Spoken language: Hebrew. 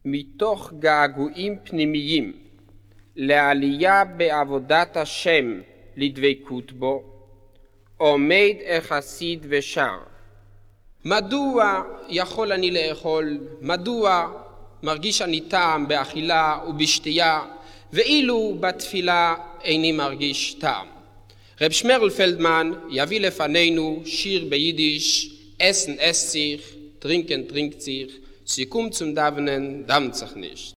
מתוך געגועים פנימיים לעלייה בעבודת השם לדבקות בו, עומד החסיד ושר: מדוע יכול אני לאכול? מדוע מרגיש אני טעם באכילה ובשתייה, ואילו בתפילה איני מרגיש טעם? רב שמרל פלדמן יביא לפנינו שיר ביידיש: Essen ess sich, trinken trinkt sich, sie kommt zum Davenen, dampft sich nicht.